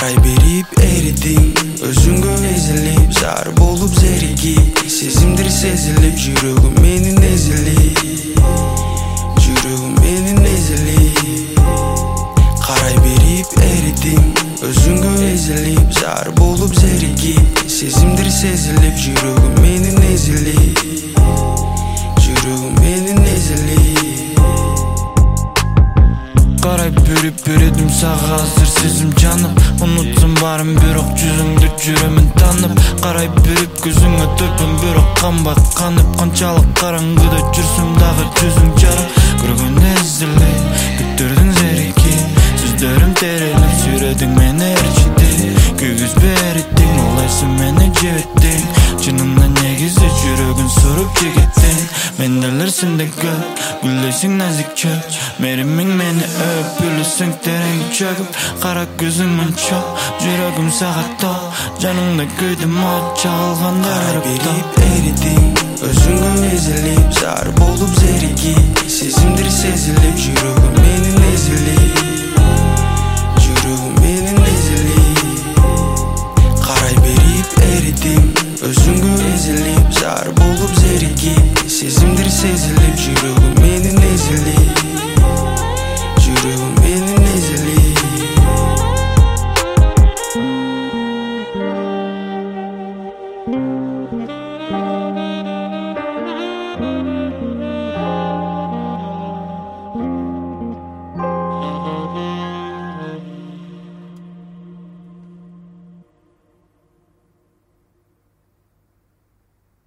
Карай берип эридиң, өзүңгө эзилип, зар болуп зеригип, сезимдер сезилип, жүрөгүм менин эзилип, жүрөгүм менин эзилип. Карай берип эридиң, өзүңгө эзилип, зар болуп зеригип, сезимдер сезилип, жүрөгүм менин эзилип, жүрөгүм менин эзилип. Карай беридим сага азыр сезим жанып, унутсам баарын бирок жүзүңдү жүремин танып. Карай берип көзүңө төпөм бирок канбат канып, канчалык караңгыда жүрсөм дагы жүзүң жарык. Көргөндө эзилип, күттүрдүң зериги, сөздөрүм терелип, сүрөдүң мени ээрчиди. Күйгүзбө эритиң, олайсың мени жебеттиң, чынында негизи жүрөгүн соруп жегеттиң. Мен делер сенде көп, гүлдөйсүң назик чөп, меримиң мени өп, үлүсүң терең чөгүп. Кара көзүң мончок, жүрөгүм сага топ, жаныңда күйдүм от чагылганда. Карай берип эридиң, өзүңгө эзилип, зар болуп зеригип, сезимдер сезилип, жүрөгүм